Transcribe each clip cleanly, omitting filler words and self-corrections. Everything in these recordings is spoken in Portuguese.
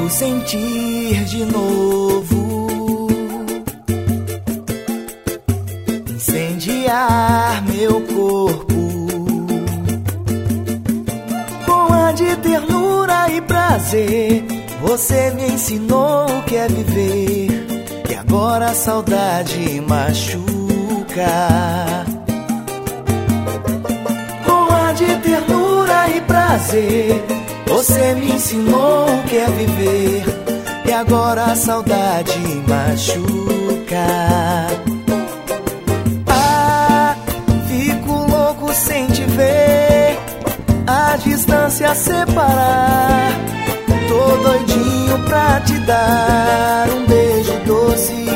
Quero sentir de novo, incendiar meu corpo com ar de ternura e prazer. Você me ensinou o que é viver e agora a saudade machuca. Com ar de ternura e prazer, você me ensinou o que é viver e agora a saudade machuca. Ah, fico louco sem te ver, a distância separar. Tô doidinho pra te dar um beijo doce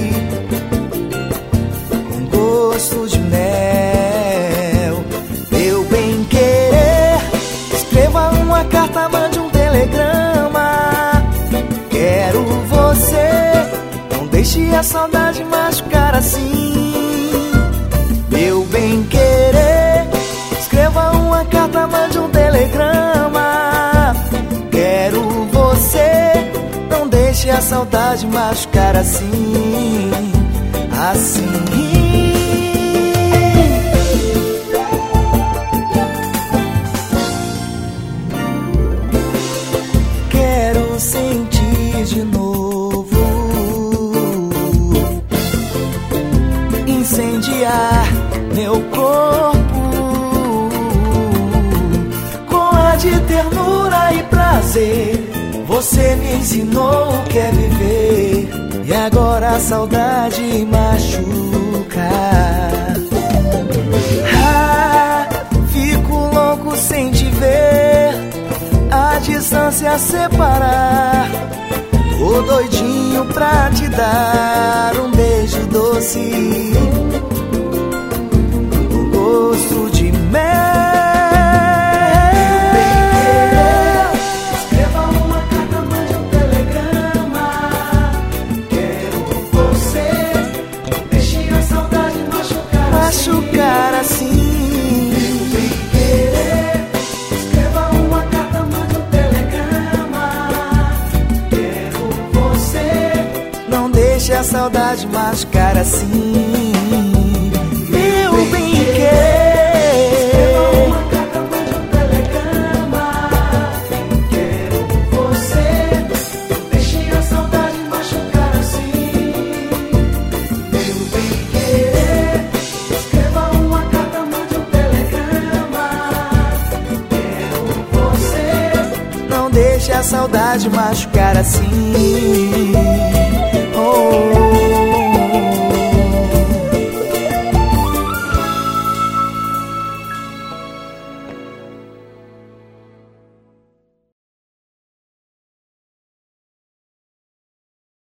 com gosto de mel. Meu bem querer, escreva uma carta, mande um telegrama. Quero você, não deixe a saudade machucar assim. Meu bem querer, escreva uma carta, mande um telegrama. Quero você, não deixe a saudade machucar assim, assim. Quero sentir de novo, incendiar meu corpo com ar de ternura e prazer. Você me ensinou o que é viver e agora a saudade machuca. Ah, fico louco sem te ver, a distância separar. Tô doidinho pra te dar um beijo doce com gosto de mel. Machucar assim. Sem querer, escreva uma carta, mande um telegrama. Quero você, não deixe a saudade machucar assim. Meu bem querer, escreva uma carta, mande um telegrama. Quero você, não deixe a saudade machucar assim. Meu bem querer, escreva uma carta, mande um telegrama. Quero você, não deixe a saudade machucar assim. Oh.